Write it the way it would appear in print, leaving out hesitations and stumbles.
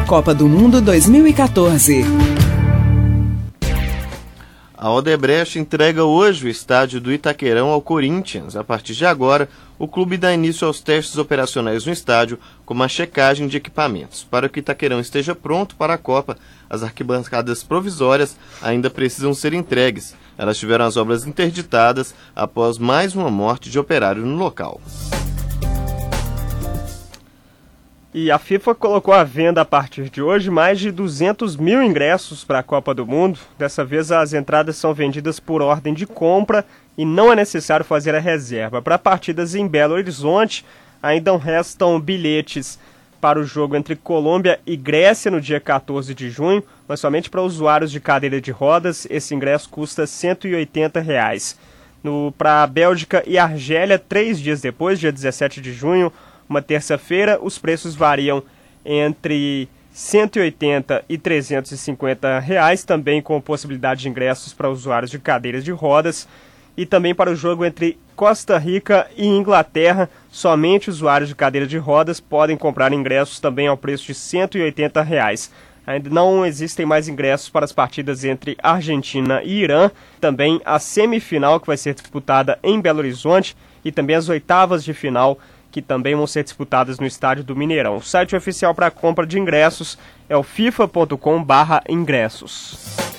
Copa do Mundo 2014. A Odebrecht entrega hoje o estádio do Itaquerão ao Corinthians. A partir de agora, o clube dá início aos testes operacionais no estádio, como a checagem de equipamentos. Para que o Itaquerão esteja pronto para a Copa, as arquibancadas provisórias ainda precisam ser entregues. Elas tiveram as obras interditadas após mais uma morte de operário no local. E a FIFA colocou à venda a partir de hoje mais de 200 mil ingressos para a Copa do Mundo. Dessa vez as entradas são vendidas por ordem de compra e não é necessário fazer a reserva. Para partidas em Belo Horizonte, ainda restam bilhetes para o jogo entre Colômbia e Grécia no dia 14 de junho, mas somente para usuários de cadeira de rodas. Esse ingresso custa R$ 180. Para a Bélgica e Argélia, 3 dias depois, dia 17 de junho, uma terça-feira, os preços variam entre 180 e 350 reais, também com possibilidade de ingressos para usuários de cadeiras de rodas. E também para o jogo entre Costa Rica e Inglaterra, somente usuários de cadeira de rodas podem comprar ingressos também ao preço de 180 reais. Ainda não existem mais ingressos para as partidas entre Argentina e Irã, também a semifinal que vai ser disputada em Belo Horizonte e também as oitavas de final que também vão ser disputadas no estádio do Mineirão. O site oficial para a compra de ingressos é o fifa.com/ingressos.